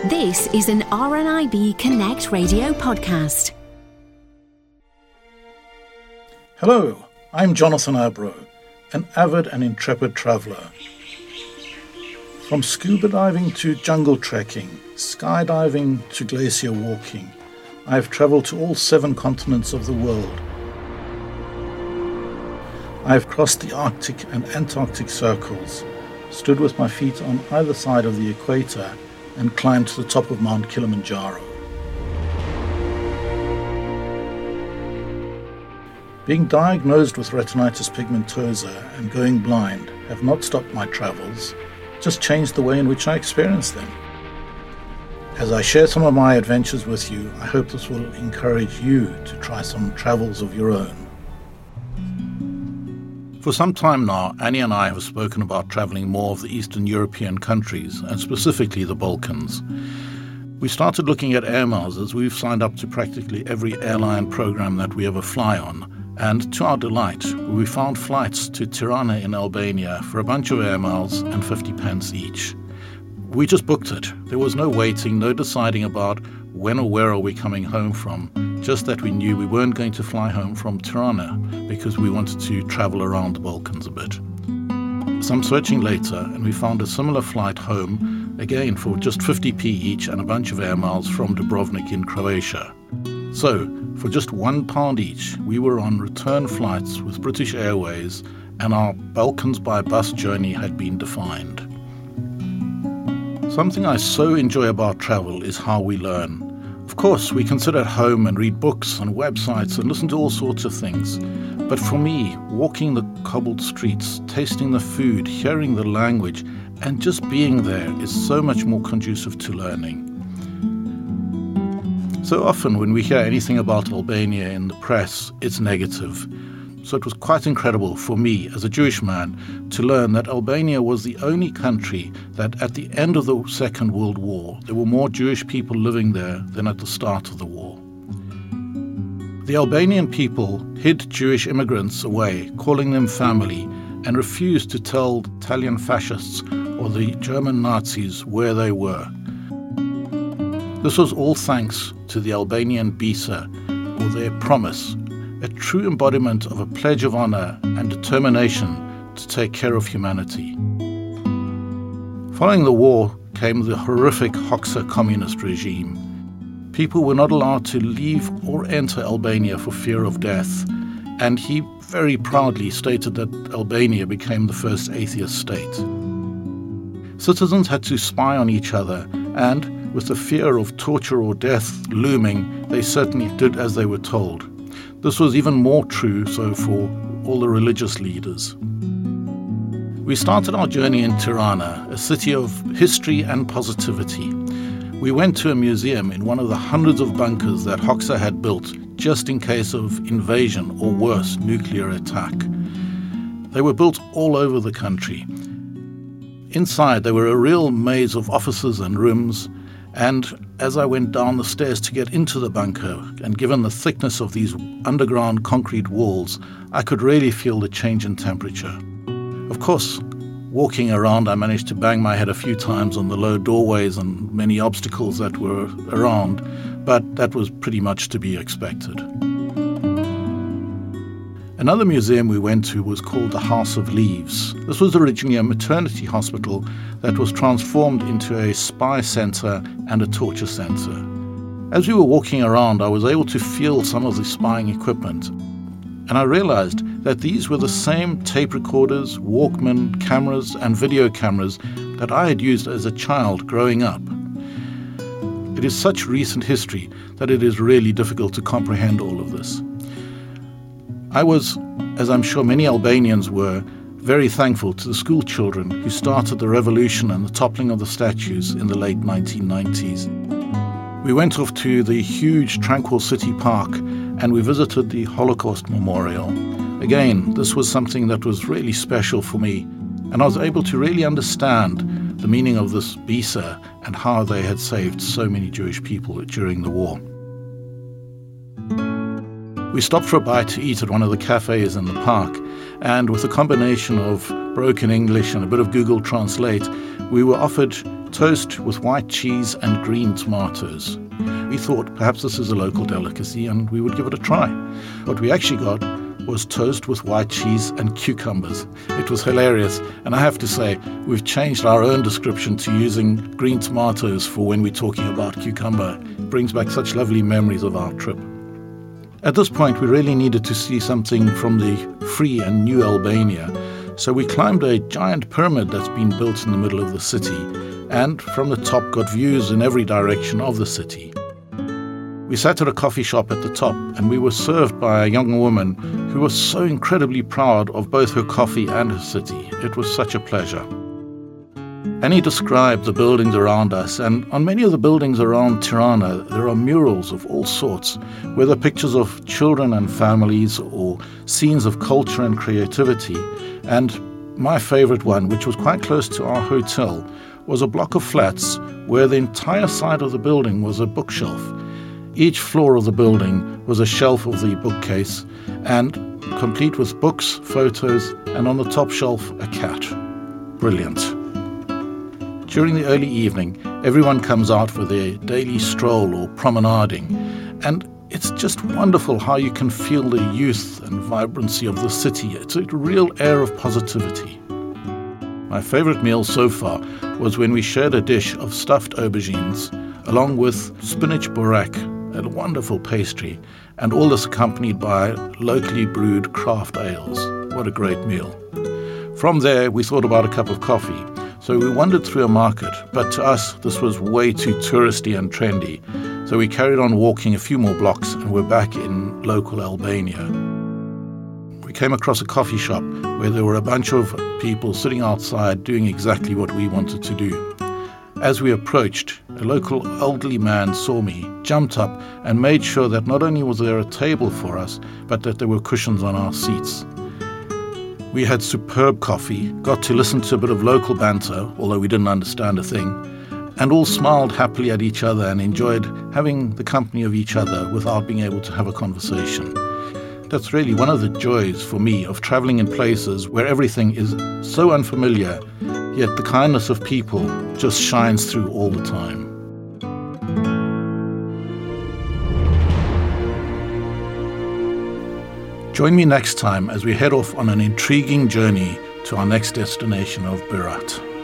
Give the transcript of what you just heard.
This is an RNIB Connect radio podcast. Hello, I'm Jonathan Abro, an avid and intrepid traveller. From scuba diving to jungle trekking, skydiving to glacier walking, I have travelled to all 7 continents of the world. I have crossed the Arctic and Antarctic circles, stood with my feet on either side of the equator, and climbed to the top of Mount Kilimanjaro. Being diagnosed with retinitis pigmentosa and going blind have not stopped my travels, just changed the way in which I experience them. As I share some of my adventures with you, I hope this will encourage you to try some travels of your own. For some time now, Annie and I have spoken about travelling more of the Eastern European countries, and specifically the Balkans. We started looking at air miles as we've signed up to practically every airline program that we ever fly on, and to our delight, we found flights to Tirana in Albania for a bunch of air miles and 50 pence each. We just booked it. There was no waiting, no deciding about when or where are we coming home from, just that we knew we weren't going to fly home from Tirana because we wanted to travel around the Balkans a bit. Some searching later, and we found a similar flight home, again for just 50p each and a bunch of air miles from Dubrovnik in Croatia. So, for just £1 each, we were on return flights with British Airways, and our Balkans by bus journey had been defined. Something I so enjoy about travel is how we learn. Of course, we can sit at home and read books and websites and listen to all sorts of things. But for me, walking the cobbled streets, tasting the food, hearing the language, and just being there is so much more conducive to learning. So often when we hear anything about Albania in the press, it's negative. So it was quite incredible for me as a Jewish man to learn that Albania was the only country that at the end of the Second World War, there were more Jewish people living there than at the start of the war. The Albanian people hid Jewish immigrants away, calling them family, and refused to tell Italian fascists or the German Nazis where they were. This was all thanks to the Albanian Bisa, or their promise, a true embodiment of a pledge of honor and determination to take care of humanity. Following the war came the horrific Hoxha communist regime. People were not allowed to leave or enter Albania for fear of death, and he very proudly stated that Albania became the first atheist state. Citizens had to spy on each other, and with the fear of torture or death looming, they certainly did as they were told. This was even more true so for all the religious leaders. We started our journey in Tirana, a city of history and positivity. We went to a museum in one of the hundreds of bunkers that Hoxha had built just in case of invasion or worse, nuclear attack. They were built all over the country. Inside there were a real maze of offices and rooms, and as I went down the stairs to get into the bunker, and given the thickness of these underground concrete walls, I could really feel the change in temperature. Of course, walking around, I managed to bang my head a few times on the low doorways and many obstacles that were around, but that was pretty much to be expected. Another museum we went to was called the House of Leaves. This was originally a maternity hospital that was transformed into a spy center and a torture center. As we were walking around, I was able to feel some of the spying equipment, and I realized that these were the same tape recorders, Walkman, cameras, and video cameras that I had used as a child growing up. It is such recent history that it is really difficult to comprehend all of this. I was, as I'm sure many Albanians were, very thankful to the school children who started the revolution and the toppling of the statues in the late 1990s. We went off to the huge Tranquil City Park and we visited the Holocaust Memorial. Again, this was something that was really special for me, and I was able to really understand the meaning of this Bisa and how they had saved so many Jewish people during the war. We stopped for a bite to eat at one of the cafes in the park, and with a combination of broken English and a bit of Google Translate, we were offered toast with white cheese and green tomatoes. We thought perhaps this is a local delicacy and we would give it a try. What we actually got was toast with white cheese and cucumbers. It was hilarious, and I have to say, we've changed our own description to using green tomatoes for when we're talking about cucumber. It brings back such lovely memories of our trip. At this point, we really needed to see something from the free and new Albania, so we climbed a giant pyramid that's been built in the middle of the city, and from the top got views in every direction of the city. We sat at a coffee shop at the top, and we were served by a young woman who was so incredibly proud of both her coffee and her city. It was such a pleasure. Annie described the buildings around us, and on many of the buildings around Tirana, there are murals of all sorts, whether pictures of children and families or scenes of culture and creativity. And my favorite one, which was quite close to our hotel, was a block of flats where the entire side of the building was a bookshelf. Each floor of the building was a shelf of the bookcase, and complete with books, photos, and on the top shelf, a cat. Brilliant. During the early evening, everyone comes out for their daily stroll or promenading, and it's just wonderful how you can feel the youth and vibrancy of the city. It's a real air of positivity. My favorite meal so far was when we shared a dish of stuffed aubergines, along with spinach burak, a wonderful pastry, and all this accompanied by locally brewed craft ales. What a great meal. From there, we thought about a cup of coffee, so we wandered through a market, but to us, this was way too touristy and trendy, so we carried on walking a few more blocks and we're back in local Albania. We came across a coffee shop where there were a bunch of people sitting outside doing exactly what we wanted to do. As we approached, a local elderly man saw me, jumped up, and made sure that not only was there a table for us, but that there were cushions on our seats. We had superb coffee, got to listen to a bit of local banter, although we didn't understand a thing, and all smiled happily at each other and enjoyed having the company of each other without being able to have a conversation. That's really one of the joys for me of traveling in places where everything is so unfamiliar, yet the kindness of people just shines through all the time. Join me next time as we head off on an intriguing journey to our next destination of Berat.